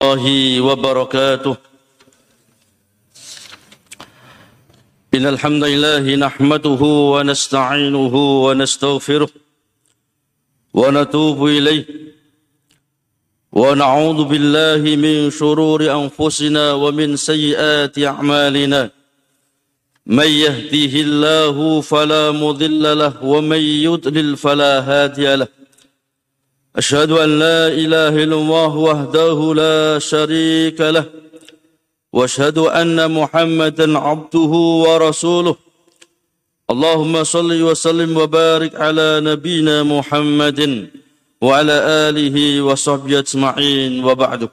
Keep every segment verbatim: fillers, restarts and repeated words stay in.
الله وبركاته. إن الحمد لله نحمده ونستعينه ونستغفره ونتوب إليه ونعوذ بالله من شرور أنفسنا ومن سيئات أعمالنا. من يهده الله فلا مضل له ومن يضلل فلا هادي له. أشهد أن لا إله إلا الله وحده لا شريك له وأشهد أن محمدا عبده ورسوله. اللهم صل وسلم وبارك على نبينا محمد وعلى آله وصحبه أجمعين وبعد.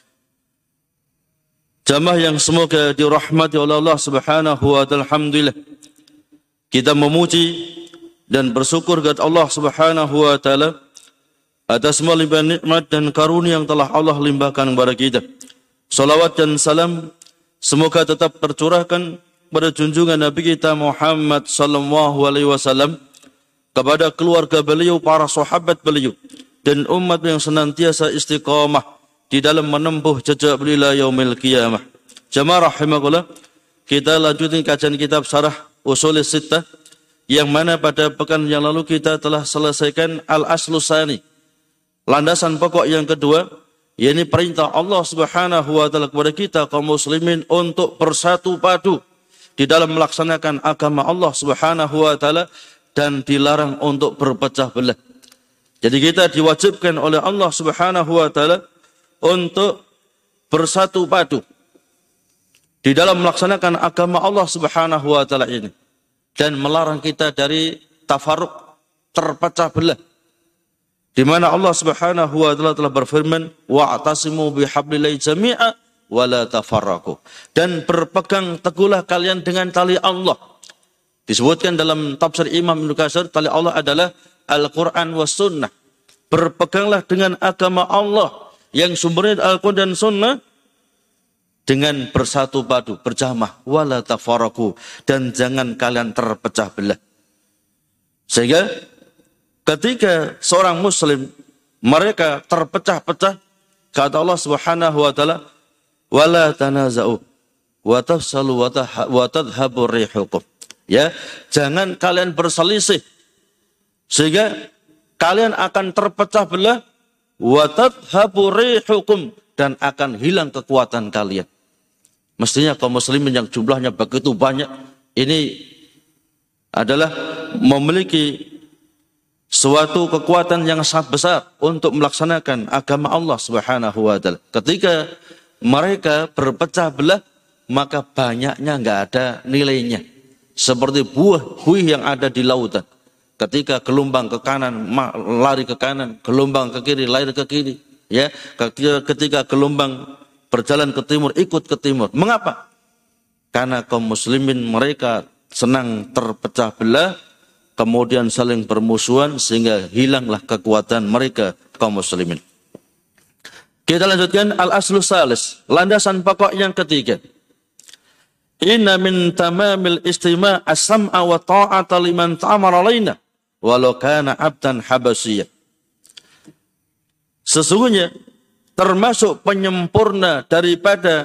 Jamaah yang semoga dirahmati oleh Allah Subhanahu wa taala, alhamdulillah kita memuji dan bersyukur kepada Allah Subhanahu wa taala atas semua limpahan nikmat dan karunia yang telah Allah limpahkan kepada kita. Salawat dan salam semoga tetap tercurahkan pada junjungan Nabi kita Muhammad sallallahu alaihi wasallam, kepada keluarga beliau, para sahabat beliau, dan umat yang senantiasa istiqamah di dalam menempuh jejak beliau ila yaumil qiyamah. Jamaah rahimakumullah, kita lanjutkan kajian kitab Syarah Ushulis Sittah, yang mana pada pekan yang lalu kita telah selesaikan Al-Aslus Tsani, landasan pokok yang kedua, yakni perintah Allah Subhanahu wa taala kepada kita kaum muslimin untuk bersatu padu di dalam melaksanakan agama Allah Subhanahu wa taala dan dilarang untuk berpecah belah. Jadi kita diwajibkan oleh Allah Subhanahu wa taala untuk bersatu padu di dalam melaksanakan agama Allah Subhanahu wa taala ini, dan melarang kita dari tafarruq, terpecah belah, di mana Allah Subhanahu wa taala telah berfirman, wa'tasimu bihablillahi jami'a wa la tafarraqu, dan berpegang teguhlah kalian dengan tali Allah. Disebutkan dalam tafsir Imam Ibnu Katsir, tali Allah adalah Al-Quran was Sunnah. Berpeganglah dengan agama Allah yang sumbernya Al-Quran dan Sunnah dengan bersatu padu, berjamaah, wa la tafarraqu, dan jangan kalian terpecah belah. Sehingga ketika seorang muslim mereka terpecah-pecah, kata Allah Subhanahu wa taala, wala tanaza'u wa tafsalu wa tadhhabu rihukum. Ya, jangan kalian berselisih sehingga kalian akan terpecah belah, wa tadhhabu rihukum, dan akan hilang kekuatan kalian. Mestinya kaum muslimin yang jumlahnya begitu banyak ini adalah memiliki suatu kekuatan yang sangat besar untuk melaksanakan agama Allah Subhanahu wa taala. Ketika mereka berpecah belah, maka banyaknya enggak ada nilainya. Seperti buah buih yang ada di lautan. Ketika gelombang ke kanan lari ke kanan, gelombang ke kiri lari ke kiri, ya. Ketika, ketika gelombang berjalan ke timur ikut ke timur. Mengapa? Karena kaum muslimin mereka senang terpecah belah, kemudian saling bermusuhan sehingga hilanglah kekuatan mereka kaum muslimin. Kita lanjutkan al-aslus salis, landasan pokok yang ketiga. Inna min tamamil istima' as-sam'a wa ta'ata liman ta'amara alaina walau kana 'abdan habasyiyah. Sesungguhnya termasuk penyempurna daripada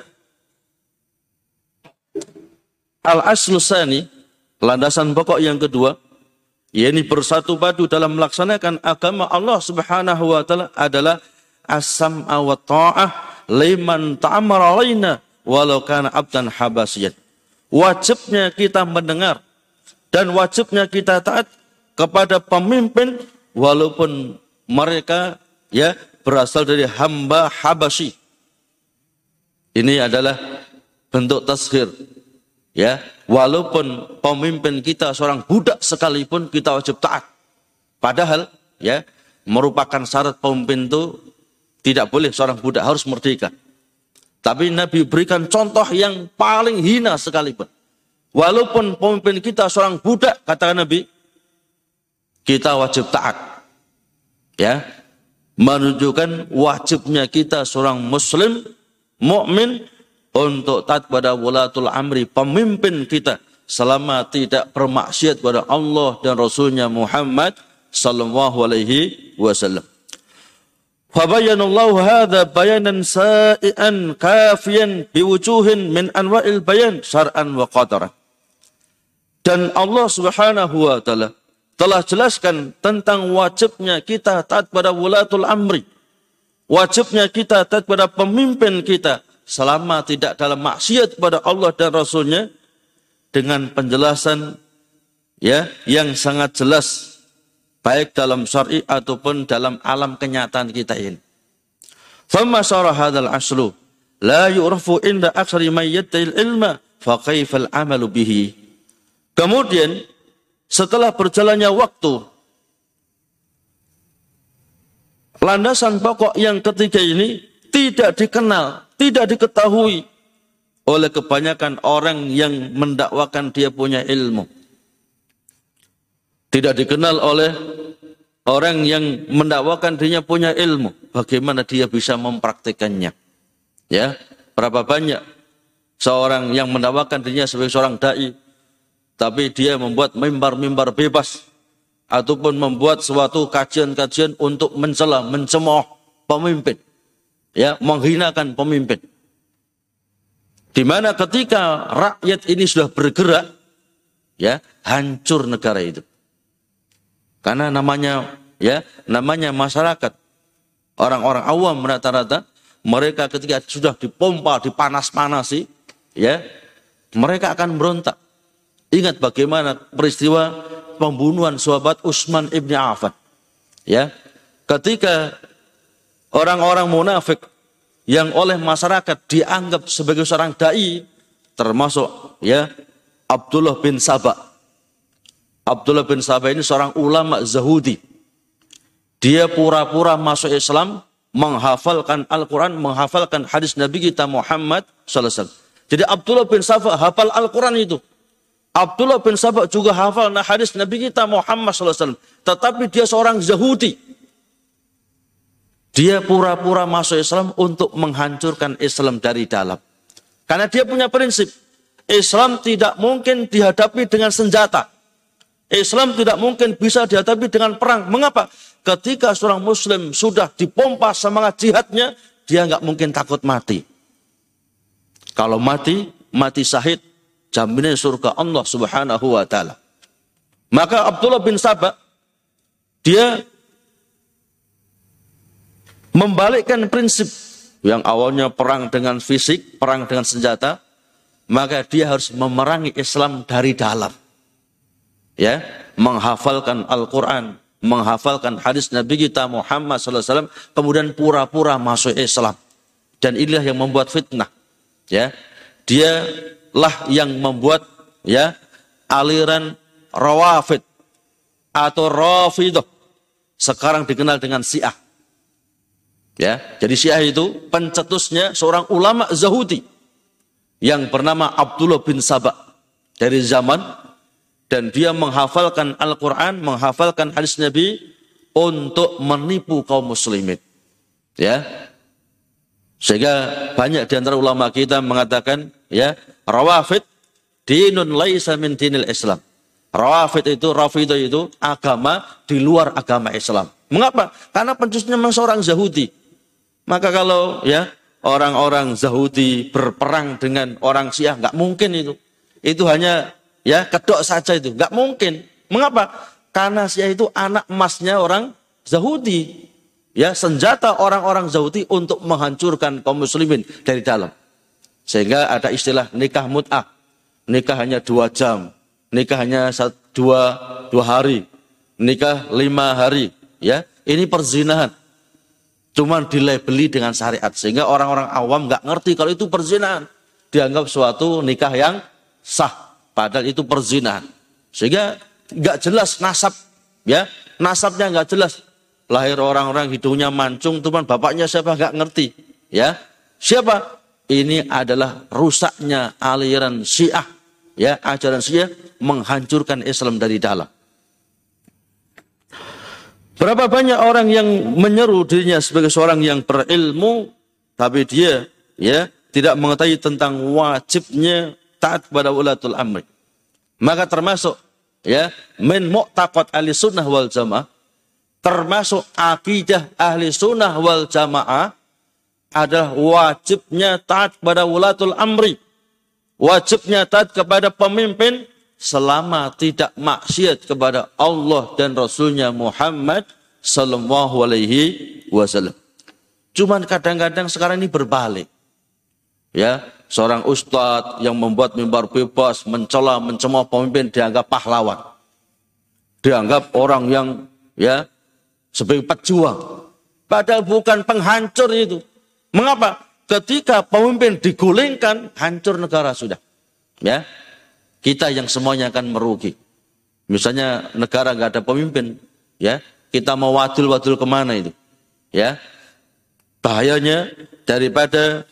al-aslus tsani, landasan pokok yang kedua, yakni bersatu padu dalam melaksanakan agama Allah Subhanahu wa taala, adalah as-sam'a wa ta'ah liman ta'amara alaina walau kana 'abdan habasyan. Wajibnya kita mendengar dan wajibnya kita taat kepada pemimpin walaupun mereka ya berasal dari hamba Habasyi. Ini adalah bentuk tasghir. Ya, walaupun pemimpin kita seorang budak sekalipun kita wajib taat. Padahal ya merupakan syarat pemimpin itu tidak boleh seorang budak, harus merdeka. Tapi Nabi berikan contoh yang paling hina sekalipun. Walaupun pemimpin kita seorang budak, kata Nabi, kita wajib taat. Ya, menunjukkan wajibnya kita seorang muslim mukmin untuk taat pada walatul amri, pemimpin kita, selama tidak bermaksiat kepada Allah dan Rasulnya Muhammad sallallahu alaihi wasallam. Fabayyanallahu hadza bayanan sa'ian kafiyan biwujuhin min anwa'il bayan syar'an wa qadara. Dan Allah Subhanahu wa taala telah jelaskan tentang wajibnya kita taat pada wulatul amri. Wajibnya kita taat pada pemimpin kita selama tidak dalam maksiat kepada Allah dan Rasulnya dengan penjelasan ya yang sangat jelas baik dalam syar'i ataupun dalam alam kenyataan kita ini. Famma syara hadzal aslu la yu'rafu inda aktsari man yatta'il ilma fa kaifal amalu bihi. Kemudian setelah berjalannya waktu, landasan pokok yang ketiga ini tidak dikenal, tidak diketahui oleh kebanyakan orang yang mendakwakan dia punya ilmu. Tidak dikenal oleh orang yang mendakwakan dirinya punya ilmu. Bagaimana dia bisa mempraktikannya? Ya, berapa banyak seorang yang mendakwakan dirinya sebagai seorang dai, tapi dia membuat mimbar-mimbar bebas ataupun membuat suatu kajian-kajian untuk mencela, mencemooh pemimpin, ya, menghinakan pemimpin. Di mana ketika rakyat ini sudah bergerak, ya, hancur negara itu. Karena namanya ya, namanya masyarakat, orang-orang awam rata-rata, mereka ketika sudah dipompa, dipanas-panasi, ya, mereka akan berontak. Ingat bagaimana peristiwa pembunuhan sahabat Utsman ibn Affan. Ya, ketika orang-orang munafik yang oleh masyarakat dianggap sebagai seorang dai, termasuk ya Abdullah bin Sabah. Abdullah bin Sabah ini seorang ulama Yahudi. Dia pura-pura masuk Islam, menghafalkan Al-Quran, menghafalkan hadis Nabi kita Muhammad sallallahu alaihi wasallam. Jadi Abdullah bin Sabah hafal Al-Quran itu. Abdullah bin Sabah juga hafal hadis Nabi kita Muhammad sallallahu alaihi wasallam. Tetapi dia seorang Yahudi. Dia pura-pura masuk Islam untuk menghancurkan Islam dari dalam. Karena dia punya prinsip, Islam tidak mungkin dihadapi dengan senjata. Islam tidak mungkin bisa dihadapi dengan perang. Mengapa? Ketika seorang muslim sudah dipompa semangat jihadnya, dia nggak mungkin takut mati. Kalau mati, mati syahid, jaminan surga Allah Subhanahu wa taala. Maka Abdullah bin Sabah dia membalikkan prinsip yang awalnya perang dengan fisik, perang dengan senjata, maka dia harus memerangi Islam dari dalam. Ya, menghafalkan Al-Quran, menghafalkan hadis Nabi kita Muhammad sallallahu alaihi wasallam, kemudian pura-pura masuk Islam. Dan inilah yang membuat fitnah. Ya, dialah yang membuat ya aliran Rawafid atau Rafidah, sekarang dikenal dengan Syiah. Ya, jadi Syiah itu pencetusnya seorang ulama Yahudi yang bernama Abdullah bin Sabah dari zaman. Dan dia menghafalkan Al-Quran, menghafalkan hadis Nabi untuk menipu kaum muslimin. Ya, sehingga banyak di antara ulama kita mengatakan, ya, Rawafid dinun laisa min dinil Islam. Rawafid itu, Rafidah itu agama di luar agama Islam. Mengapa? Karena pencetusnya memang seorang Yahudi. Maka kalau ya orang-orang Yahudi berperang dengan orang Syiah, nggak mungkin itu. Itu hanya ya kedok saja itu, nggak mungkin. Mengapa? Karena Syiah itu anak emasnya orang Yahudi. Ya, senjata orang-orang Yahudi untuk menghancurkan kaum muslimin dari dalam. Sehingga ada istilah nikah mut'ah. Nikah hanya dua jam, nikah hanya satu, dua, dua hari, nikah lima hari. Ya, ini perzinahan. Cuman dilabeli dengan syariat. Sehingga orang-orang awam nggak ngerti kalau itu perzinahan. Dianggap suatu nikah yang sah. Padahal itu perzinahan. Sehingga nggak jelas nasab, ya nasabnya nggak jelas. Lahir orang-orang hidungnya mancung, teman bapaknya siapa nggak ngerti, ya siapa? Ini adalah rusaknya aliran Syiah, ya ajaran Syiah menghancurkan Islam dari dalam. Berapa banyak orang yang menyeru dirinya sebagai seorang yang berilmu, tapi dia ya tidak mengetahui tentang wajibnya taat kepada ulatul amri. Maka termasuk ya min mu'taqad ahli sunnah wal jamaah, termasuk akidah ahli sunnah wal jamaah adalah wajibnya taat kepada wulatul amri. Wajibnya taat kepada pemimpin selama tidak maksiat kepada Allah dan Rasulnya Muhammad sallallahu alaihi wasallam. Cuman kadang-kadang sekarang ini berbalik. Ya, seorang ustadz yang membuat mimbar bebas, mencela, mencemooh pemimpin dianggap pahlawan. Dianggap orang yang ya sebagai pejuang. Padahal bukan penghancur itu. Mengapa? Ketika pemimpin digulingkan, hancur negara sudah. Ya, kita yang semuanya akan merugi. Misalnya negara nggak ada pemimpin, ya, kita mau wadul-wadul kemana itu? Ya, bahayanya daripada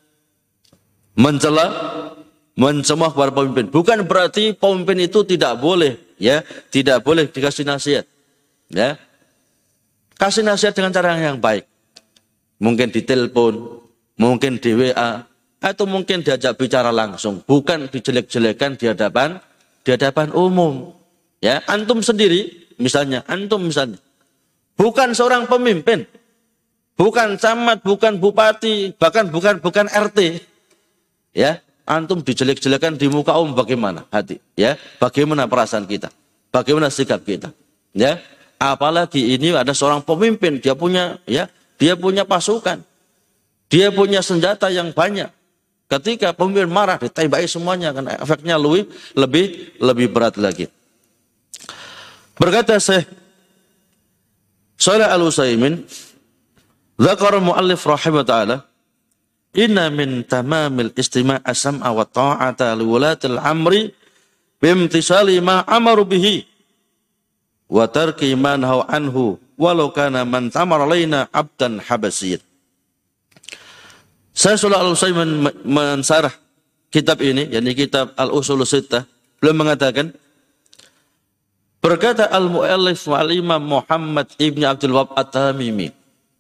mencela, mencemooh para pemimpin. Bukan berarti pemimpin itu tidak boleh, ya, tidak boleh dikasih nasihat. Ya, kasih nasihat dengan cara yang baik. Mungkin di telepon, mungkin di W A, atau mungkin diajak bicara langsung. Bukan dijelek-jelekan di hadapan, di hadapan umum. Ya, antum sendiri, misalnya, antum misalnya, bukan seorang pemimpin, bukan camat, bukan bupati, bahkan bukan bukan R T. Ya, antum dijelek-jelekan di muka umum, bagaimana hati? Ya, bagaimana perasaan kita? Bagaimana sikap kita? Ya, apalagi ini ada seorang pemimpin, dia punya, ya, dia punya pasukan, dia punya senjata yang banyak. Ketika pemimpin marah, ditembaki semuanya, kan efeknya lebih lebih lebih berat lagi. Berkata Syekh Shalih Al-Utsaimin, dzakara muallif rahimahullah taala, inna min tamamil istima' as-sam'a wa ta'ata li wulatil amri bimtisali ma amaru bihi wa tarki ma nahaw anhu walau kana man tamara alaina abdan habasiyyan. Saya Shalih Al-Utsaimin mensarah kitab ini, yakni kitab Al-Ushul Sittah, beliau mengatakan, berkata al-mu'allif wal-imam Muhammad ibn Abdul Wahab At-Tamimi,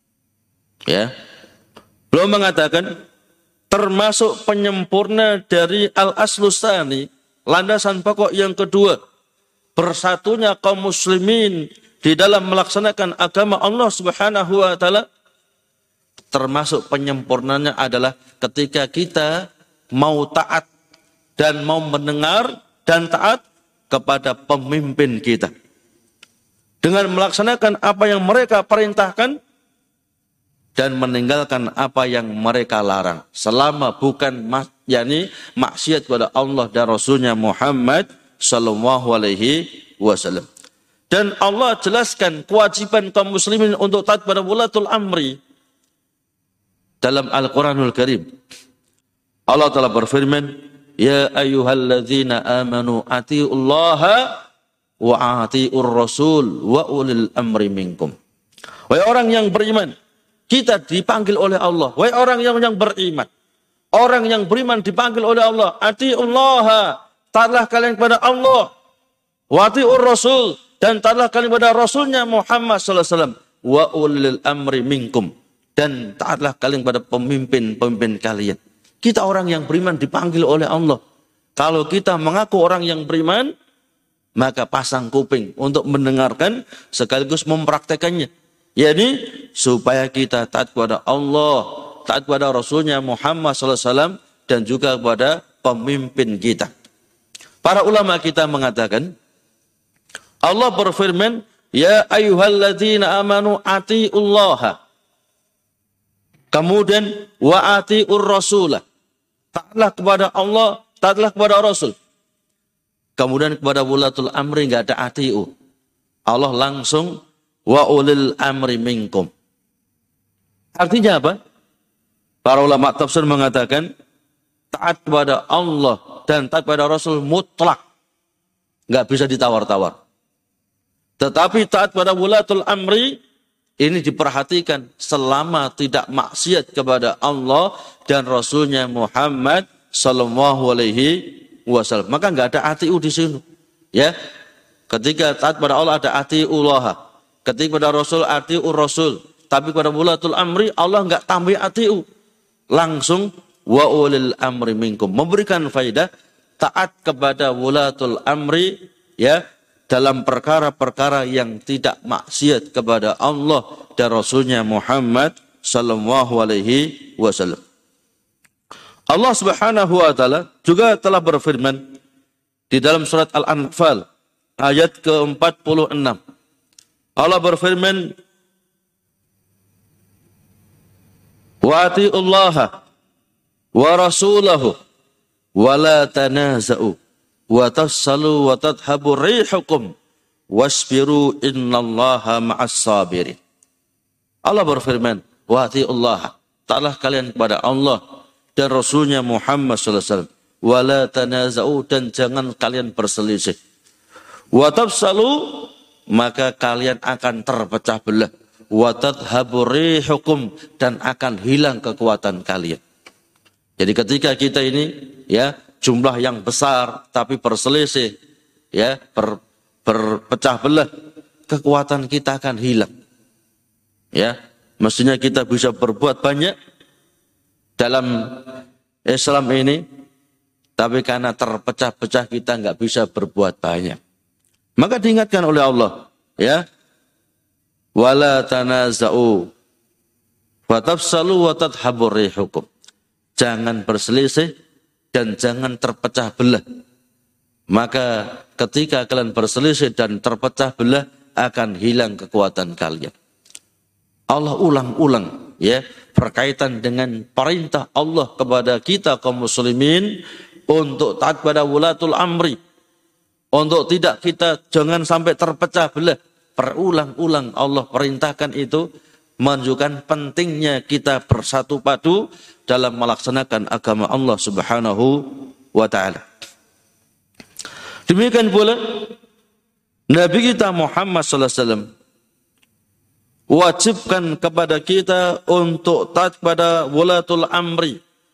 ya, beliau mengatakan termasuk penyempurna dari al-aslus tsani, landasan pokok yang kedua, bersatunya kaum muslimin di dalam melaksanakan agama Allah Subhanahu wa taala. Termasuk penyempurnanya adalah ketika kita mau taat dan mau mendengar dan taat kepada pemimpin kita. Dengan melaksanakan apa yang mereka perintahkan dan meninggalkan apa yang mereka larang. Selama bukan mak, yakni maksiat kepada Allah dan Rasulnya Muhammad sallallahu alaihi wasallam. Dan Allah jelaskan kewajiban kaum muslimin untuk taat pada wulatul amri dalam Al-Quranul Karim. Allah telah berfirman, ya ayyuhalladzina amanu atiullaha wa atiur rasul wa ulil amri minkum. Wahai orang yang beriman, kita dipanggil oleh Allah. Wahai orang yang, yang beriman, orang yang beriman dipanggil oleh Allah, atiullaha, taatlah kalian kepada Allah, wa atiur rasul, dan taatlah kalian kepada Rasulnya Muhammad sallallahu alaihi wasallam, wa ulil amri minkum, dan taatlah kalian kepada pemimpin-pemimpin kalian. Kita orang yang beriman dipanggil oleh Allah. Kalau kita mengaku orang yang beriman, maka pasang kuping untuk mendengarkan sekaligus mempraktekannya. Yakni supaya kita taat kepada Allah, taat kepada Rasulnya Muhammad sallallahu alaihi wasallam, dan juga kepada pemimpin kita. Para ulama kita mengatakan, Allah berfirman, ya ayyuhalladzina amanu atiullaha. Kemudian wa atiur rasulah, taatlah kepada Allah, taatlah kepada Rasul. Kemudian kepada wulatul amri enggak ada atiu. Allah langsung wa ulil amri minkum. Artinya apa? Para ulama tafsir mengatakan taat kepada Allah dan taat kepada Rasul mutlak, enggak bisa ditawar-tawar. Tetapi taat kepada wulatul amri ini diperhatikan selama tidak maksiat kepada Allah dan Rasulnya Muhammad sallallahu alaihi wasallam. Maka enggak ada atiu di sini. Ya. Ketika taat pada Allah ada atiullah. Ketika pada Rasul atiur Rasul. Tapi pada wulatul amri Allah enggak tambah atiu. Langsung wa ulil amri minkum. Memberikan faidah taat kepada wulatul amri, ya, dalam perkara-perkara yang tidak maksiat kepada Allah dan Rasulnya Muhammad sallallahu alaihi wasallam. Allah Subhanahu wa taala juga telah berfirman di dalam surat Al-Anfal ayat ke empat puluh enam. Allah berfirman, "Wa atiullaha wa rasulahu wa la tanaza'u wa tafsalu wa tadhhabu rihukum wasbiru innallaha ma'as sabirin." Allah berfirman, "Wa atiullaha," taatlah kalian kepada Allah dan Rasulnya Muhammad sallallahu alaihi wasallam. Wa la tanaza'u, dan jangan kalian berselisih. Wa tafsalu, maka kalian akan terpecah belah. Wa tadhhabu rihukum, dan akan hilang kekuatan kalian. Jadi ketika kita ini ya jumlah yang besar tapi berselisih, ya ber, berpecah belah, kekuatan kita akan hilang. Ya, mestinya kita bisa berbuat banyak dalam Islam ini, tapi karena terpecah-pecah kita nggak bisa berbuat banyak. Maka diingatkan oleh Allah, ya, wala tanaza'u wa tafsalu wa tadhhabu rihukum. Jangan berselisih dan jangan terpecah belah. Maka ketika kalian berselisih dan terpecah belah, akan hilang kekuatan kalian. Allah ulang-ulang ya berkaitan dengan perintah Allah kepada kita kaum muslimin untuk taat pada wulatul amri, untuk tidak kita jangan sampai terpecah belah. Berulang-ulang Allah perintahkan itu, menunjukkan pentingnya kita bersatu padu dalam melaksanakan agama Allah Subhanahu wa taala. Demikian pula Nabi kita Muhammad sallallahu alaihi wasallam wajibkan kepada kita untuk taat pada wulatul amri.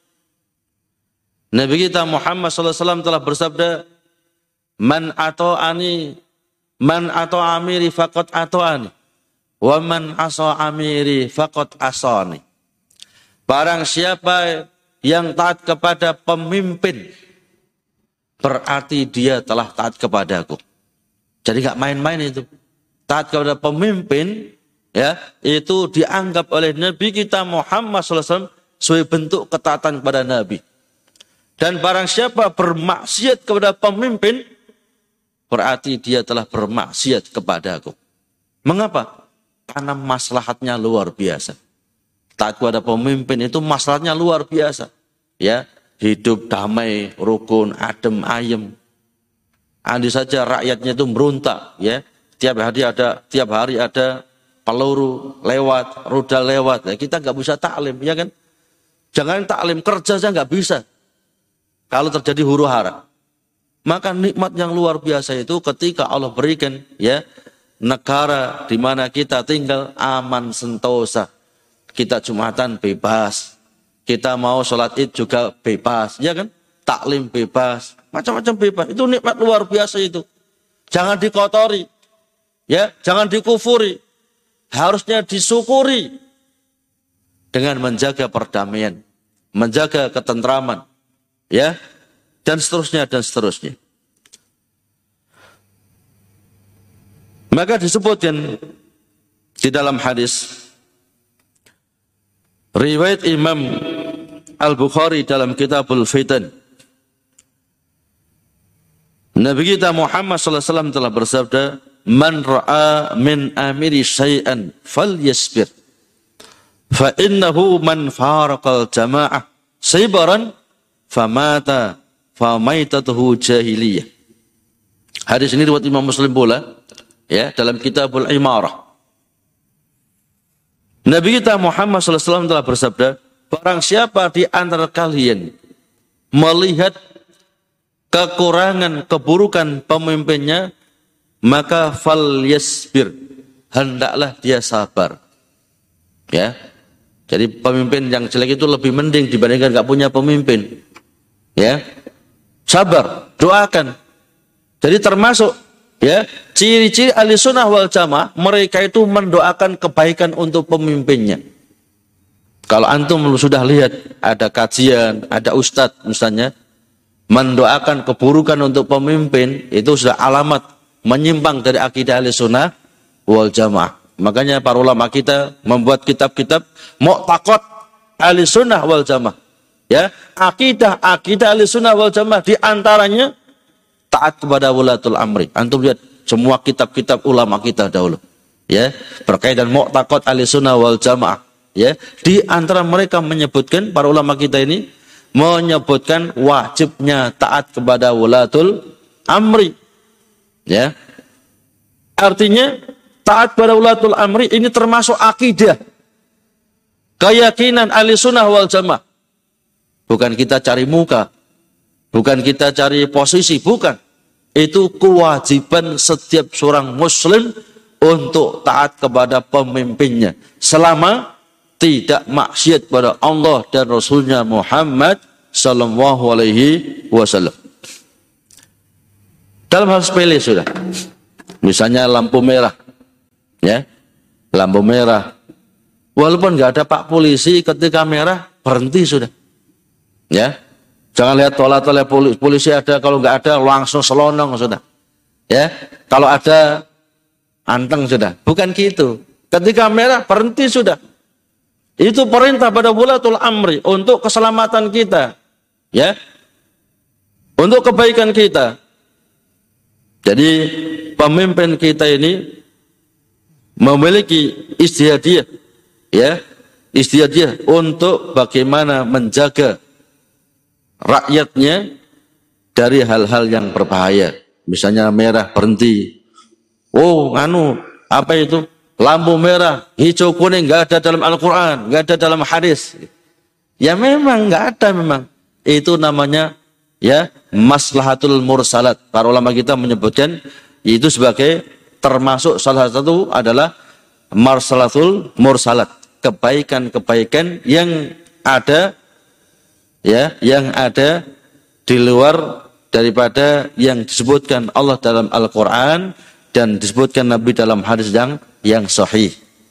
Nabi kita Muhammad sallallahu alaihi wasallam telah bersabda, "Man ata'ani man ata'a amiri faqad ata'ani, wa man asa amiri faqad asani." Barang siapa yang taat kepada pemimpin, berarti dia telah taat kepadaku. Jadi gak main-main itu. Taat kepada pemimpin, ya, itu dianggap oleh Nabi kita Muhammad sallallahu alaihi wasallam sebagai bentuk ketaatan kepada Nabi. Dan barang siapa bermaksiat kepada pemimpin, berarti dia telah bermaksiat kepadaku. Mengapa? Karena maslahatnya luar biasa. Taat kepada pemimpin itu maslahatnya luar biasa. Ya, hidup damai, rukun, adem, ayem. Andai saja rakyatnya itu merontak, ya. Tiap hari ada, tiap hari ada peluru lewat, rudal lewat. Ya, kita nggak bisa taklim, ya kan? Jangan taklim, kerja saja nggak bisa. Kalau terjadi huru hara. Maka nikmat yang luar biasa itu ketika Allah berikan ya negara di mana kita tinggal aman sentosa. Kita Jumatan bebas. Kita mau sholat Id juga bebas, ya kan? Taklim bebas, macam-macam bebas. Itu nikmat luar biasa itu. Jangan dikotori. Ya, jangan dikufuri. Harusnya disyukuri dengan menjaga perdamaian, menjaga ketentraman. Ya, dan seterusnya dan seterusnya. Maka disebutkan di dalam hadis riwayat Imam Al-Bukhari dalam Kitabul Fitan, Nabi kita Muhammad sallallahu alaihi wasallam telah bersabda, "Man ra'a min amiri syai'an falyasbir, fa innahu man faraqal jama'ah saybaran famata famaitatuhu jahiliyah." Hadis ini riwayat Imam Muslim pula ya dalam Kitabul Imarah. Nabi kita Muhammad sallallahu alaihi wasallam telah bersabda, barang siapa di antara kalian melihat kekurangan keburukan pemimpinnya, maka falyasbir, hendaklah dia sabar. Ya. Jadi pemimpin yang jelek itu lebih mending dibandingkan enggak punya pemimpin. Ya, sabar, doakan. Jadi termasuk ya ciri-ciri ahli sunnah wal jamaah, mereka itu mendoakan kebaikan untuk pemimpinnya. Kalau antum sudah lihat ada kajian, ada ustadz misalnya mendoakan keburukan untuk pemimpin, itu sudah alamat menyimpang dari akidah Ahlussunnah wal Jamaah. Makanya para ulama kita membuat kitab-kitab mu'taqad Ahlussunnah wal Jamaah. Ya, akidah akidah Ahlussunnah wal Jamaah di antaranya taat kepada wulatul amri. Antum lihat semua kitab-kitab ulama kita dahulu. Ya, berkaitan mu'taqad Ahlussunnah wal Jamaah. Ya, di antara mereka menyebutkan, para ulama kita ini menyebutkan wajibnya taat kepada wulatul amri. Ya. Artinya taat kepada wulatul amri ini termasuk akidah, keyakinan Ahlussunnah wal Jamaah. Bukan kita cari muka, bukan kita cari posisi, bukan. Itu kewajiban setiap seorang muslim untuk taat kepada pemimpinnya selama tidak maksiat kepada Allah dan Rasulnya Muhammad sallallahu alaihi wasallam. Dalam hal sepele sudah. Misalnya lampu merah. Ya. Lampu merah. Walaupun nggak ada Pak polisi, ketika merah berhenti sudah. Ya. Jangan lihat tola-tola polisi, polisi ada, kalau nggak ada langsung selonong sudah. Ya. Kalau ada anteng sudah. Bukan gitu. Ketika merah berhenti sudah. Itu perintah pada wulatul amri untuk keselamatan kita, ya, untuk kebaikan kita. Jadi pemimpin kita ini memiliki istihadiyah, ya, istihadiyah untuk bagaimana menjaga rakyatnya dari hal-hal yang berbahaya. Misalnya merah berhenti. Oh, nganu apa itu? Lampu merah, hijau, kuning, nggak ada dalam Al-Quran, nggak ada dalam hadis. Ya memang nggak ada memang. Itu namanya ya maslahatul mursalat. Para ulama kita menyebutkan itu sebagai termasuk salah satu adalah maslahatul mursalat, kebaikan-kebaikan yang ada ya yang ada di luar daripada yang disebutkan Allah dalam Al-Quran dan disebutkan Nabi dalam hadis yang yang sahih.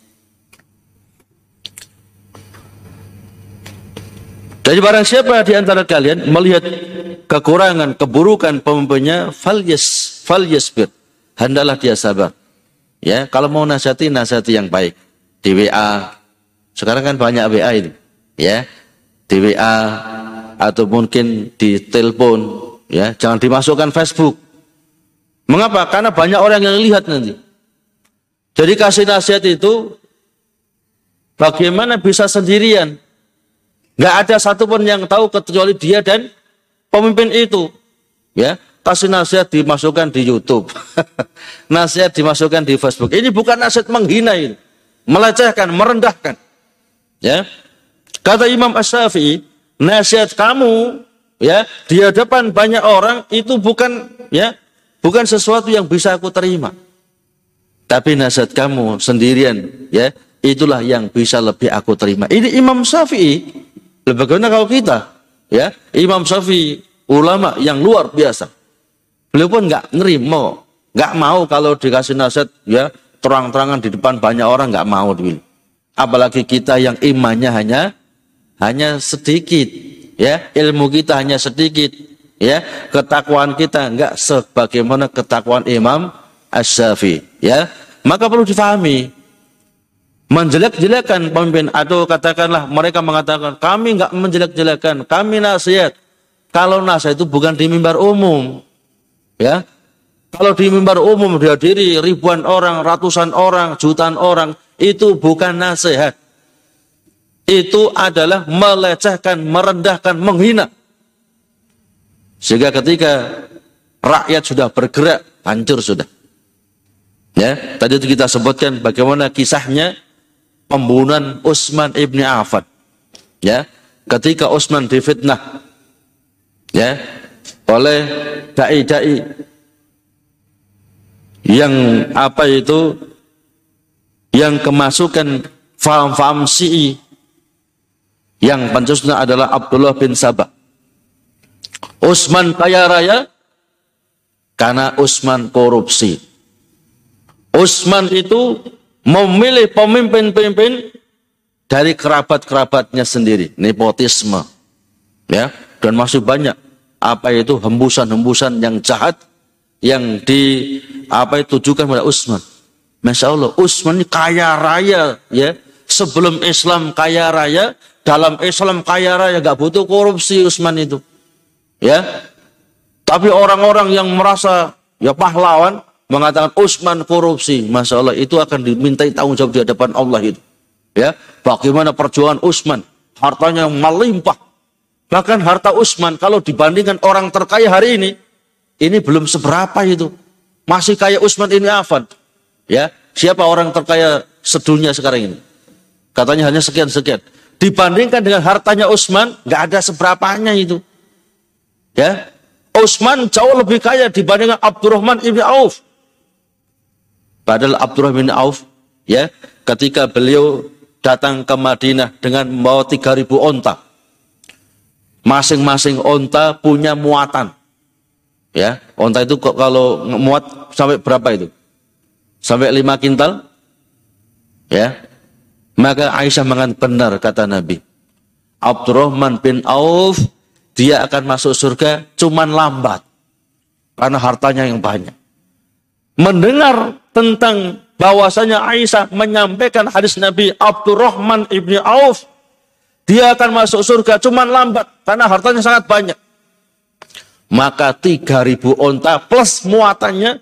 Jadi barang siapa di antara kalian melihat kekurangan, keburukan pemimpinnya, falyas falyasbir, hendaklah dia sabar. Ya, kalau mau nasihati, nasihati yang baik. Di W A, sekarang kan banyak W A itu, ya, di W A atau mungkin di telepon, ya, jangan dimasukkan Facebook. Mengapa? Karena banyak orang yang lihat nanti. Jadi kasih nasihat itu bagaimana bisa sendirian. Nggak ada satupun yang tahu kecuali dia dan pemimpin itu. Ya, kasih nasihat dimasukkan di YouTube. Nasihat dimasukkan di Facebook. Ini bukan nasihat menghina ini. Melecehkan, merendahkan. Ya. Kata Imam Asy-Syafi'i, nasihat kamu ya di hadapan banyak orang itu bukan ya, bukan sesuatu yang bisa aku terima. Tapi nasihat kamu sendirian, ya, itulah yang bisa lebih aku terima. Ini Imam Syafi'i. Bagaimana kalau kita, ya, Imam Syafi'i, ulama yang luar biasa. Beliau pun nggak nerima, nggak mau kalau dikasih nasihat, ya, terang-terangan di depan banyak orang nggak mau dulu. Apalagi kita yang imannya hanya hanya sedikit, ya, ilmu kita hanya sedikit, ya, ketakwaan kita nggak sebagaimana ketakwaan Imam Asy-Syafi'i, ya. Maka perlu difahami, menjelek-jelekan pemimpin atau katakanlah mereka mengatakan kami nggak menjelek-jelekan, kami nasihat. Kalau nasihat itu bukan di mimbar umum, ya. Kalau di mimbar umum dihadiri ribuan orang, ratusan orang, jutaan orang, itu bukan nasihat. Itu adalah melecehkan, merendahkan, menghina. Sehingga ketika rakyat sudah bergerak, hancur sudah. Ya, tadi itu kita sebutkan bagaimana kisahnya pembunuhan Utsman ibn Affan. Ya, ketika Utsman difitnah, ya, oleh dai-dai yang apa itu, yang kemasukan faham-faham Syi'i, yang pencetusnya adalah Abdullah bin Sabah. Utsman kaya raya karena Utsman korupsi. Utsman itu memilih pemimpin-pemimpin dari kerabat-kerabatnya sendiri, nepotisme, ya, dan masih banyak apa itu hembusan-hembusan yang jahat yang di apa itu tujukan pada Utsman. Masya Allah, Utsman ini kaya raya ya. Sebelum Islam kaya raya, dalam Islam kaya raya, gak butuh korupsi Utsman itu. Ya. Tapi orang-orang yang merasa ya pahlawan mengatakan Utsman korupsi, Masya Allah, itu akan dimintai tanggung jawab di hadapan Allah itu. Ya, bagaimana perjuangan Utsman, hartanya melimpah. Bahkan harta Utsman kalau dibandingkan orang terkaya hari ini, ini belum seberapa itu. Masih kaya Utsman ibn Affan. Ya, siapa orang terkaya sedunia sekarang ini? Katanya hanya sekian-sekian. Dibandingkan dengan hartanya Utsman, nggak ada seberapanya itu. Ya, Utsman jauh lebih kaya dibandingkan Abdurrahman ibn Auf. Padahal Abdurrahman ibn Auf, ya, ketika beliau datang ke Madinah dengan membawa tiga ribu onta. Masing-masing onta punya muatan. Ya, onta itu kok kalau muat sampai berapa itu? Sampai lima kintal? Ya. Maka Aisyah mengatakan benar kata Nabi. Abdurrahman bin Auf dia akan masuk surga cuman lambat. Karena hartanya yang banyak. Mendengar tentang bahwasanya Aisyah menyampaikan hadis Nabi Abdurrahman ibni Auf, dia akan masuk surga cuman lambat karena hartanya sangat banyak. Maka tiga ribu onta plus muatannya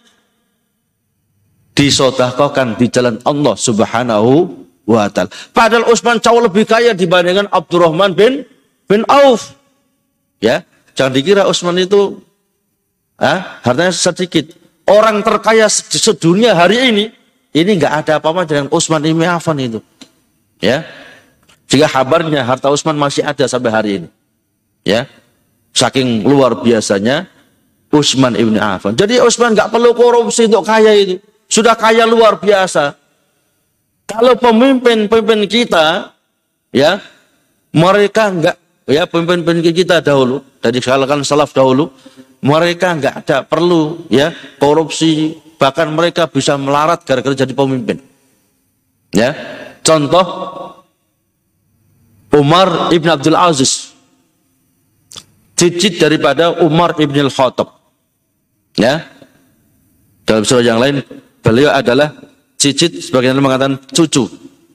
disedekahkan di jalan Allah Subhanahu wa ta'ala. Padahal Utsman jauh lebih kaya dibandingkan Abdurrahman bin bin Auf. Ya, jangan dikira Utsman itu ah, hartanya sedikit. Orang terkaya sedunia hari ini, ini nggak ada apa-apa dengan Utsman ibn Affan itu. Ya, jika kabarnya harta Utsman masih ada sampai hari ini. Ya, saking luar biasanya Utsman ibn Affan. Jadi Utsman nggak perlu korupsi untuk kaya itu, sudah kaya luar biasa. Kalau pemimpin-pemimpin kita, ya, mereka nggak, ya, pemimpin-pemimpin kita dahulu dari kalangan salaf dahulu, mereka nggak ada perlu ya korupsi, bahkan mereka bisa melarat gara-gara jadi pemimpin. Ya, contoh Umar ibn Abdul Aziz, cicit daripada Umar ibn al-Khattab. Ya, dalam surah yang lain beliau adalah cicit, sebagian mengatakan cucu.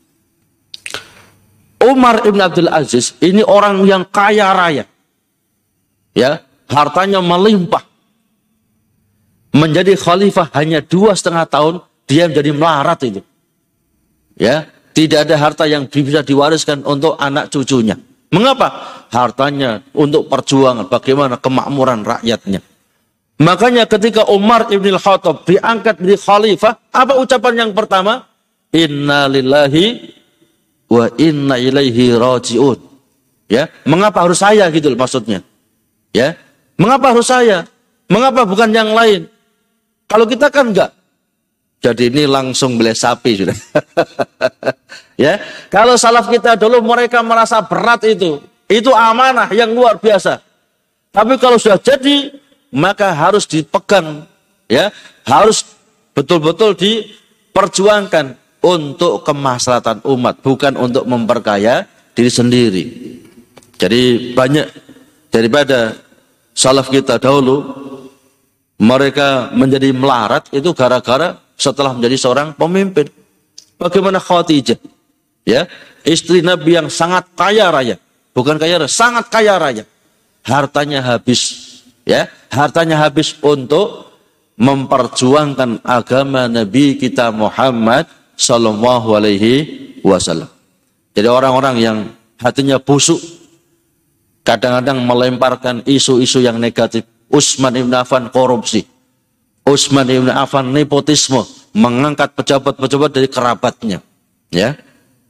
Umar ibn Abdul Aziz ini orang yang kaya raya, ya, hartanya melimpah. Menjadi khalifah hanya dua setengah tahun, dia menjadi melarat itu. Ya, tidak ada harta yang bisa diwariskan untuk anak cucunya. Mengapa? Hartanya untuk perjuangan, bagaimana kemakmuran rakyatnya. Makanya ketika Umar ibn al-Khattab diangkat menjadi khalifah, apa ucapan yang pertama? Inna lillahi wa inna ilaihi raji'un. Ya, mengapa harus saya gitu loh maksudnya. Ya, mengapa harus saya? Mengapa bukan yang lain? Kalau kita kan enggak. Jadi ini langsung beli sapi sudah. Ya, kalau salaf kita dulu mereka merasa berat itu. Itu amanah yang luar biasa. Tapi kalau sudah jadi, maka harus dipegang, ya, harus betul-betul diperjuangkan untuk kemaslahatan umat, bukan untuk memperkaya diri sendiri. Jadi banyak daripada salaf kita dahulu mereka menjadi melarat itu gara-gara setelah menjadi seorang pemimpin. Bagaimana Khadijah, ya, istri Nabi yang sangat kaya raya, bukan kaya raya, sangat kaya raya, hartanya habis. Ya, hartanya habis untuk memperjuangkan agama Nabi kita Muhammad Sallallahu Alaihi Wasallam. Jadi orang-orang yang hatinya busuk, kadang-kadang melemparkan isu-isu yang negatif. Utsman ibn Affan korupsi, Utsman ibn Affan nepotisme, mengangkat pejabat-pejabat dari kerabatnya. Ya,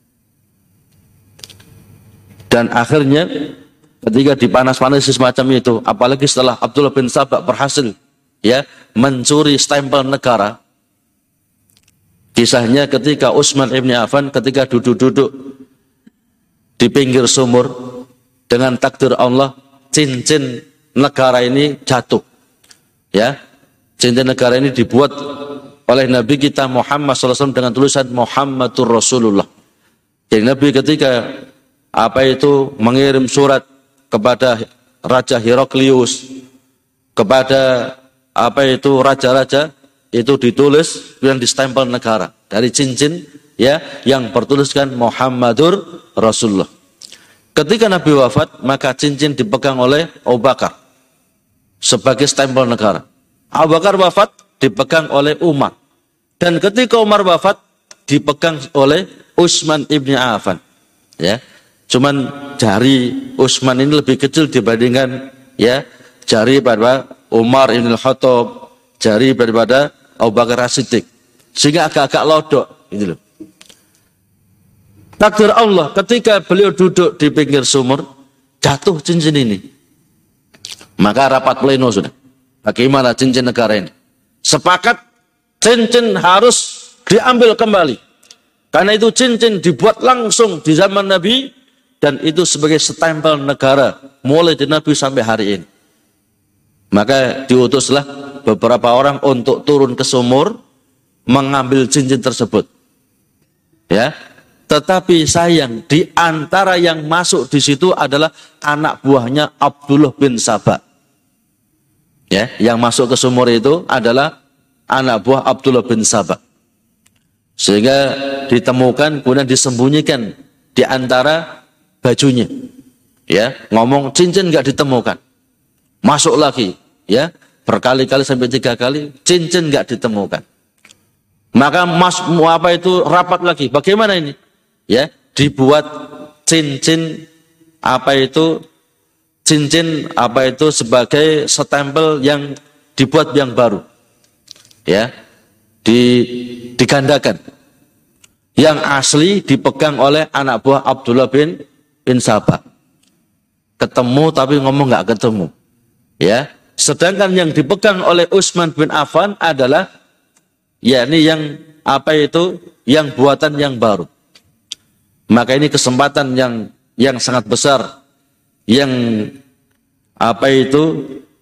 dan akhirnya ketika dipanas-panasi semacam itu, apalagi setelah Abdullah bin Sabah berhasil ya mencuri stempel negara. Kisahnya ketika Utsman ibn Affan ketika duduk-duduk di pinggir sumur, dengan takdir Allah cincin negara ini jatuh. Ya, cincin negara ini dibuat oleh Nabi kita Muhammad shallallahu alaihi wasallam dengan tulisan Muhammadur Rasulullah. Jadi Nabi ketika apa itu mengirim surat kepada Raja Heraklius, kepada apa itu raja-raja itu ditulis yang distempel negara dari cincin ya yang bertuliskan Muhammadur Rasulullah. Ketika Nabi wafat, maka cincin dipegang oleh Abu Bakar sebagai stempel negara. Abu Bakar wafat dipegang oleh Umar. Dan ketika Umar wafat dipegang oleh Utsman ibn Affan. Ya. Cuman jari Utsman ini lebih kecil dibandingkan ya jari pada Umar ibn Khattab, jari daripada Abu Bakar As-Siddiq. Sehingga agak-agak lodok gitu loh. Takdir Allah ketika beliau duduk di pinggir sumur, jatuh cincin ini. Maka rapat pleno sudah. Bagaimana cincin negara ini? Sepakat cincin harus diambil kembali. Karena itu cincin dibuat langsung di zaman Nabi dan itu sebagai stempel negara mulai dari Nabi sampai hari ini. Maka diutuslah beberapa orang untuk turun ke sumur mengambil cincin tersebut. Ya. Tetapi sayang, di antara yang masuk di situ adalah anak buahnya Abdullah bin Sabah. Ya, yang masuk ke sumur itu adalah anak buah Abdullah bin Sabah. Sehingga ditemukan kemudian disembunyikan di antara bajunya. Ya, ngomong cincin nggak ditemukan. Masuk lagi, ya, berkali-kali sampai tiga kali cincin nggak ditemukan. Maka mas apa itu rapat lagi. Bagaimana ini? Ya, dibuat cincin apa itu cincin apa itu sebagai stempel yang dibuat yang baru. Ya. Di digandakan. Yang asli dipegang oleh anak buah Abdullah bin bin Sabah. Ketemu tapi ngomong nggak ketemu. Ya. Sedangkan yang dipegang oleh Utsman bin Affan adalah yakni yang apa itu yang buatan yang baru. Maka ini kesempatan yang yang sangat besar yang apa itu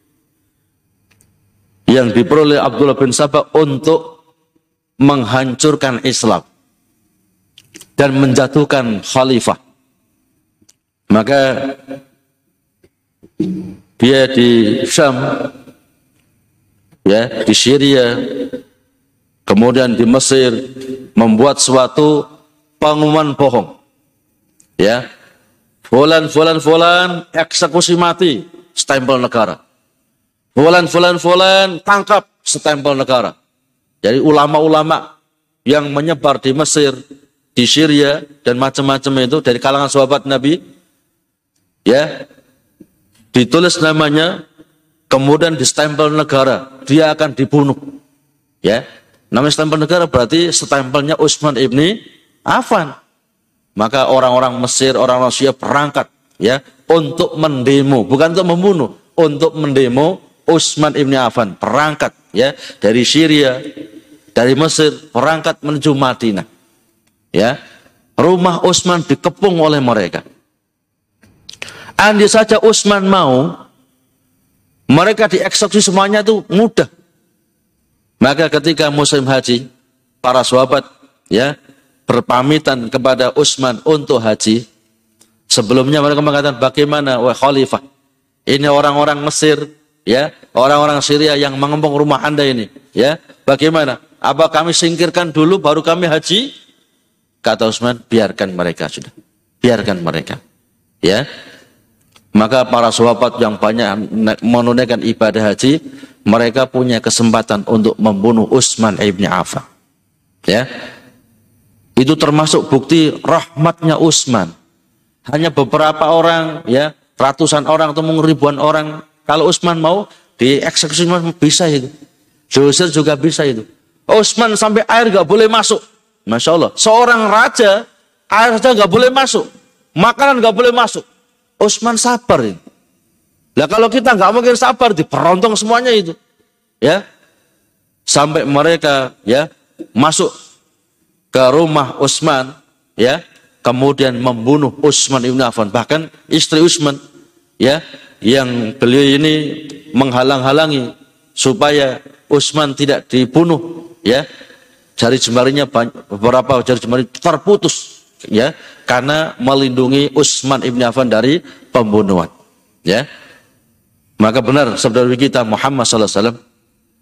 yang diperoleh Abdullah bin Sabah untuk menghancurkan Islam dan menjatuhkan khalifah. Maka dia di Syam, ya, di Syria, kemudian di Mesir membuat suatu pengumuman bohong. Ya. Fulan fulan fulan eksekusi mati, stempel negara. Fulan fulan fulan tangkap, stempel negara. Jadi ulama-ulama yang menyebar di Mesir, di Syria dan macam-macam itu dari kalangan sahabat Nabi, ya, ditulis namanya, kemudian di stempel negara, dia akan dibunuh. Ya, namanya stempel negara berarti stempelnya Utsman ibni Affan. Maka orang-orang Mesir, orang-orang Syria berangkat, ya, untuk mendemo, bukan untuk membunuh, untuk mendemo Utsman ibni Affan, berangkat, ya, dari Syria, dari Mesir, berangkat menuju Madinah. Ya, rumah Utsman dikepung oleh mereka. Andai saja Utsman mau, mereka dieksekusi semuanya itu mudah. Maka ketika musim haji, para sahabat, ya, berpamitan kepada Utsman untuk haji. Sebelumnya mereka mengatakan, bagaimana wahai khalifah, ini orang-orang Mesir, ya, orang-orang Syria yang mengepung rumah Anda ini, ya, bagaimana? Apa kami singkirkan dulu baru kami haji? Kata Utsman, biarkan mereka sudah, biarkan mereka, ya. Maka para sahabat yang banyak menunaikan ibadah haji, mereka punya kesempatan untuk membunuh Utsman ibn Affan, ya. Itu termasuk bukti rahmatnya Utsman. Hanya beberapa orang, ya, ratusan orang atau ribuan orang, kalau Utsman mau dieksekusi bisa itu. Diusir juga bisa itu. Utsman sampai air gak boleh masuk. Masya Allah. Seorang raja, air saja gak boleh masuk. Makanan gak boleh masuk. Utsman sabar ini. Lah kalau kita gak mungkin sabar, diperontong semuanya itu. Ya. Sampai mereka, ya, masuk ke rumah Utsman, ya, kemudian membunuh Utsman ibn Affan. Bahkan istri Utsman, ya, yang beliau ini menghalang-halangi supaya Utsman tidak dibunuh, ya, jari jemarinya beberapa jari jemari terputus, ya, karena melindungi Utsman ibn Affan dari pembunuhan, ya. Maka benar sabda Nabi kita Muhammad sallallahu alaihi wasallam,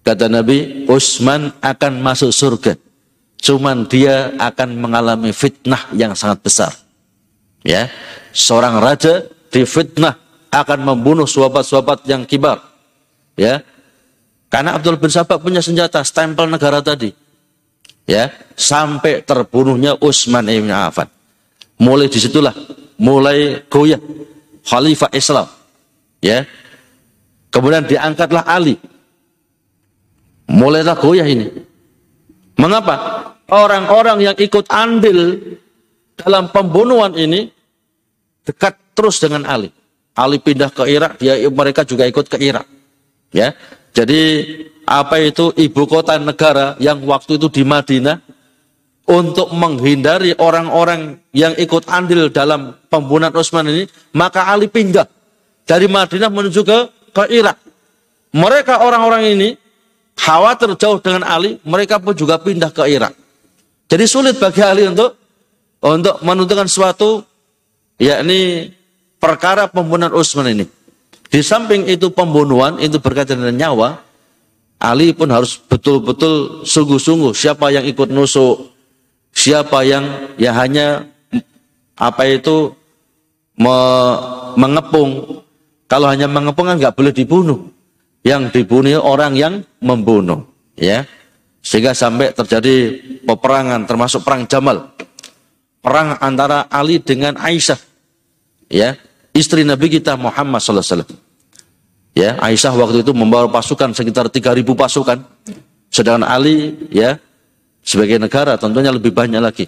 Kata Nabi, Utsman akan masuk surga. Cuman dia akan mengalami fitnah yang sangat besar. Ya, seorang raja difitnah akan membunuh sahabat-sahabat yang kibar. Ya, karena Abdullah bin Sabah punya senjata stempel negara tadi. Ya, sampai terbunuhnya Utsman ibn Affan. Mulai disitulah mulai goyah Khalifah Islam. Ya, kemudian diangkatlah Ali. Mulailah goyah ini. Mengapa? Orang-orang yang ikut andil dalam pembunuhan ini dekat terus dengan Ali. Ali pindah ke Irak, dia mereka juga ikut ke Irak. Ya, jadi apa itu ibu kota negara yang waktu itu di Madinah, untuk menghindari orang-orang yang ikut andil dalam pembunuhan Utsman ini, maka Ali pindah dari Madinah menuju ke ke Irak. Mereka orang-orang ini khawatir jauh dengan Ali, mereka pun juga pindah ke Irak. Jadi sulit bagi Ali untuk untuk menentukan suatu, yakni perkara pembunuhan Utsman ini. Di samping itu pembunuhan itu berkaitan dengan nyawa, Ali pun harus betul-betul sungguh-sungguh siapa yang ikut nusuk, siapa yang ya hanya apa itu me, mengepung. Kalau hanya mengepung kan nggak boleh dibunuh. Yang dibunuh orang yang membunuh, ya. Sehingga sampai terjadi peperangan termasuk perang Jamal. Perang antara Ali dengan Aisyah, ya, istri Nabi kita Muhammad sallallahu alaihi wasallam. Ya, Aisyah waktu itu membawa pasukan sekitar tiga ribu pasukan. Sedangkan Ali, ya, sebagai negara tentunya lebih banyak lagi.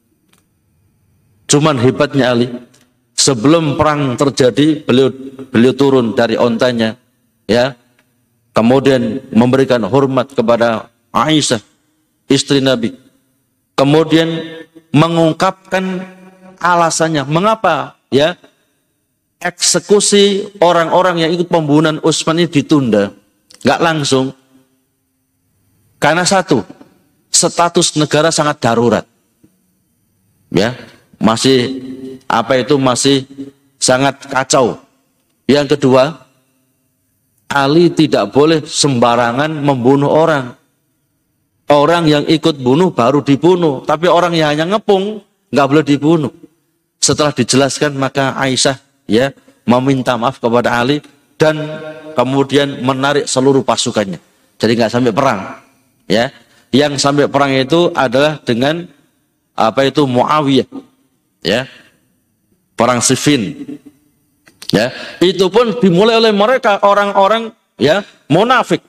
Cuman hebatnya Ali, sebelum perang terjadi, beliau beliau turun dari ontanya, ya, kemudian memberikan hormat kepada Aisyah, istri Nabi. Kemudian mengungkapkan alasannya mengapa, ya, eksekusi orang-orang yang ikut pembunuhan Utsman ini ditunda, nggak langsung. Karena satu, status negara sangat darurat, ya, masih apa itu masih sangat kacau. Yang kedua, Ali tidak boleh sembarangan membunuh orang. Orang yang ikut bunuh baru dibunuh, tapi orang yang hanya ngepung nggak boleh dibunuh. Setelah dijelaskan, maka Aisyah, ya, meminta maaf kepada Ali dan kemudian menarik seluruh pasukannya. Jadi nggak sampai perang, ya. Yang sampai perang itu adalah dengan apa itu Muawiyah, ya, perang Siffin, ya. Itu pun dimulai oleh mereka orang-orang, ya, munafik.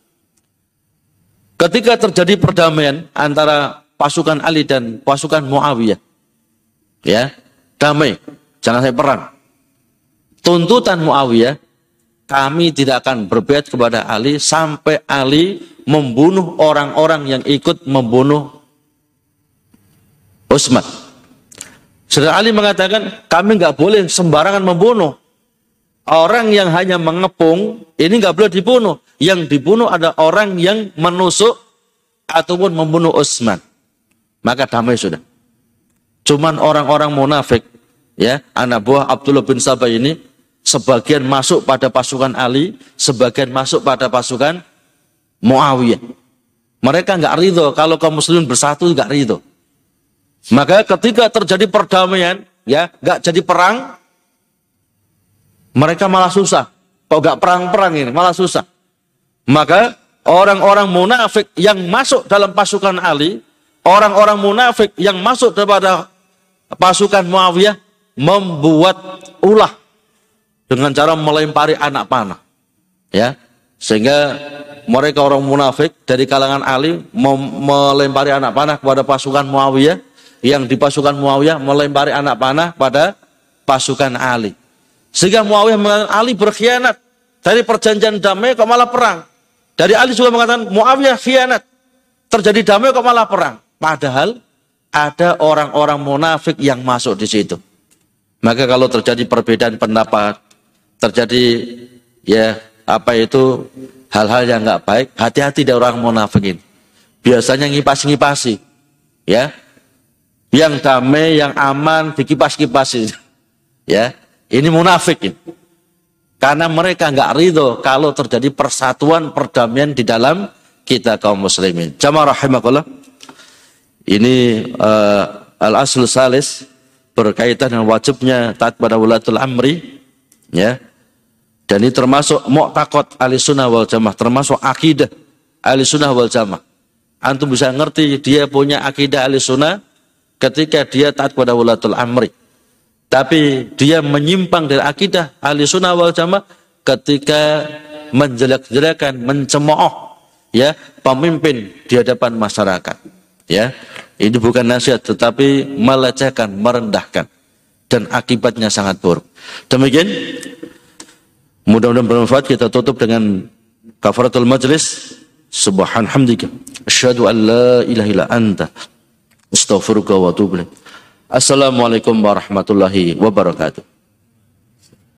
Ketika terjadi perdamaian antara pasukan Ali dan pasukan Muawiyah, ya, damai, jangan sampai perang. Tuntutan Muawiyah, kami tidak akan berbuat kepada Ali sampai Ali membunuh orang-orang yang ikut membunuh Utsman. Sedangkan Ali mengatakan, kami nggak boleh sembarangan membunuh. Orang yang hanya mengepung, ini nggak boleh dibunuh. Yang dibunuh ada orang yang menusuk ataupun membunuh Utsman. Maka damai sudah. Cuman orang-orang munafik, ya, anak buah Abdullah bin Sabah ini, sebagian masuk pada pasukan Ali, sebagian masuk pada pasukan Muawiyah. Mereka nggak ridho kalau kaum muslimin bersatu, nggak ridho. Maka ketika terjadi perdamaian, ya, nggak jadi perang, mereka malah susah. Kok nggak perang-perang ini, malah susah. Maka orang-orang munafik yang masuk dalam pasukan Ali, orang-orang munafik yang masuk kepada pasukan Muawiyah membuat ulah dengan cara melempari anak panah, ya, sehingga mereka orang munafik dari kalangan Ali melempari anak panah kepada pasukan Muawiyah, yang di pasukan Muawiyah melempari anak panah pada pasukan Ali, sehingga Muawiyah mengatakan Ali berkhianat, dari perjanjian damai kok malah perang. Dari Ali juga mengatakan Muawiyah khianat, terjadi damai kok malah perang. Padahal ada orang-orang munafik yang masuk di situ. Maka kalau terjadi perbedaan pendapat, terjadi, ya, apa itu hal-hal yang nggak baik, hati-hati dari orang munafik ini. Biasanya ngipas-ngipasi, ya, yang damai, yang aman dikipas-kipasi, ya. Ini munafik ini. Karena mereka nggak ridho kalau terjadi persatuan perdamaian di dalam kita kaum muslimin. Jamaah rahimakallah. Ini uh, al-aslu salis berkaitan dengan wajibnya taat pada wulatul amri, ya. Dan ini termasuk mu'taqad ahlussunnah wal jamaah, termasuk akidah ahlussunnah wal jamaah. Antum bisa ngerti dia punya akidah ahlussunnah ketika dia taat pada wulatul amri. Tapi dia menyimpang dari akidah ahlussunnah wal jamaah ketika menjelek-jelekan, mencemooh, ya, pemimpin di hadapan masyarakat, ya. Ini bukan nasihat tetapi melecehkan, merendahkan, dan akibatnya sangat buruk. Demikian, mudah-mudahan bermanfaat. Kita tutup dengan kafaratul majlis. Subhanallah, asyhadu an la ilaha illa anta, astaghfiruka wa atubu ilaik. Assalamualaikum warahmatullahi wabarakatuh.